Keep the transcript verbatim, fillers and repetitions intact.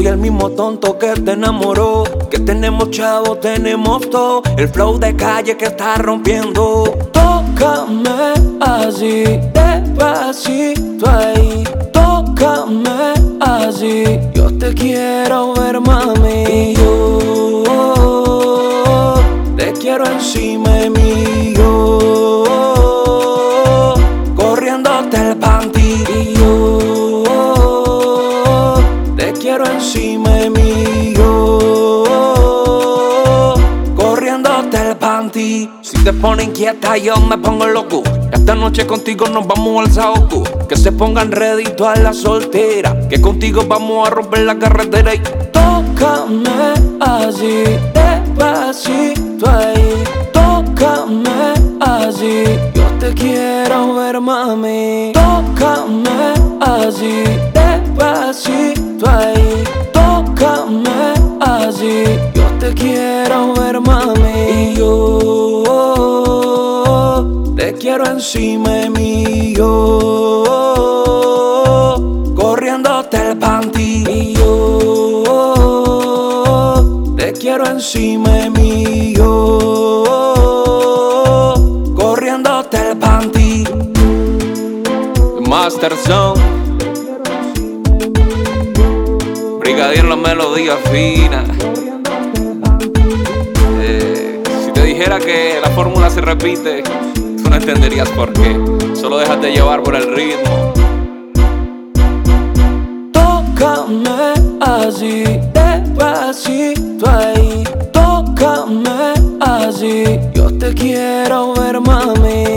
soy el mismo tonto que te enamoró. Que tenemos chavo, tenemos todo. El flow de calle que está rompiendo. Tócame así, despacito ahí. Tócame así, yo te quiero ver, mami. Y yo te quiero encima de mí, yo corriéndote el panty. Y yo te quiero encima de mí, yo corriéndote el panty. Si te pone inquieta yo me pongo loco. Esta noche contigo nos vamos al saoco. Que se pongan ready todas las solteras, que contigo vamos a romper la carretera. Y tócame así, despacito ahí. Tócame así, yo te quiero ver, mami. Tócame así, despacito ahí. Tócame así, yo te quiero ver, mami. Y yo te quiero encima de mí, yo corriéndote el panty. Y yo te quiero encima de mí, yo corriéndote el panty. Master Zone, Brigadier la melodía fina. eh, Si te dijera que la fórmula se repite, tú no entenderías por qué. Solo déjate llevar por el ritmo. Tócame así, despacito ahí. Tócame así, yo te quiero ver, mami.